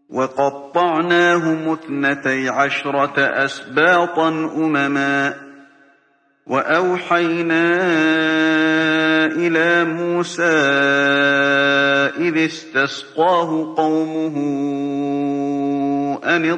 وَقَطَّعْنَاهُمُ 12 أسباطا أمما. وَأَوْحَيْنَا إِلَىٰ مُوسَىٰ إِذِ اسْتَسْقَاهُ قَوْمُهُ أَنِ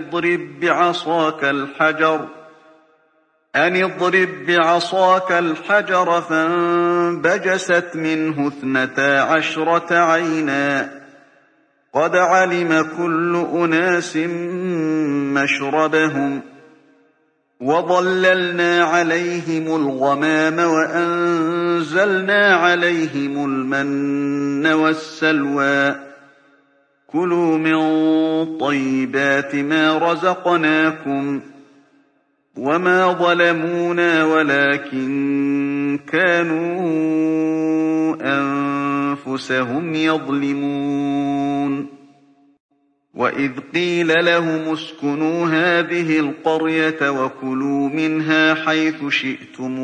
اضْرِب بِّعَصَاكَ الْحَجَرَ فَانبَجَسَتْ مِنْهُ 12 عَيْنًا ۖ قَدْ عَلِمَ كُلُّ أُنَاسٍ مَّشْرَبَهُمْ ۖ وَظَلَّلْنَا عَلَيْهِمُ الْغَمَامَ وَأَنزَلْنَا عَلَيْهِمُ الْمَنَّ وَالسَّلْوَىٰ ۖ كُلُوا مِن طَيِّبَاتِ مَا رَزَقْنَاكُمْ ۚ وَمَا ظَلَمُونَا وَلَٰكِن كَانُوا أَنفُسَهُمْ يَظْلِمُونَ. وَإِذْ قِيلَ لَهُمُ اسْكُنُوا هَٰذِهِ الْقَرْيَةَ وَكُلُوا مِنْهَا حَيْثُ شِئْتُمْ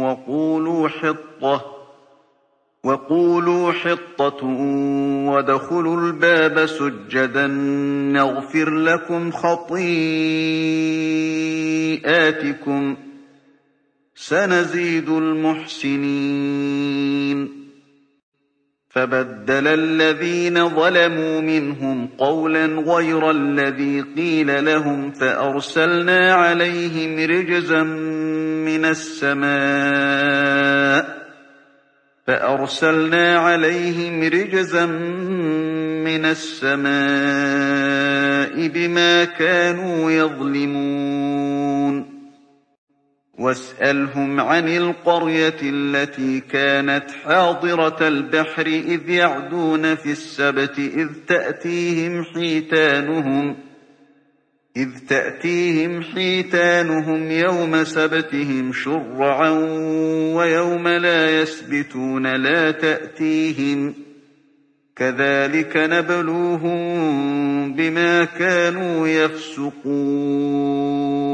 وَقُولُوا حِطَّةٌ وَادْخُلُوا الْبَابَ سُجَّدًا نَّغْفِرْ لَكُمْ خَطِيئَاتِكُمْ ۚ سَنَزِيدُ الْمُحْسِنِينَ. فَبَدَّلَ الَّذِينَ ظَلَمُوا مِنْهُمْ قَوْلًا غَيْرَ الَّذِي قِيلَ لَهُمْ فَأَرْسَلْنَا عَلَيْهِمْ رِجْزًا مِّنَ السَّمَاءِ بِمَا كَانُوا يَظْلِمُونَ. وَاسْأَلْهُمْ عَنِ الْقَرْيَةِ الَّتِي كَانَتْ حَاضِرَةَ الْبَحْرِ إِذْ يَعْدُونَ فِي السَّبْتِ إِذْ تَأْتِيهِمْ حِيتَانُهُمْ يَوْمَ سَبْتِهِمْ شُرَّعًا وَيَوْمَ لَا يَسْبِتُونَ لَا تَأْتِيهِمْ ۚ كَذَٰلِكَ نَبْلُوهُم بِمَا كَانُوا يَفْسُقُونَ.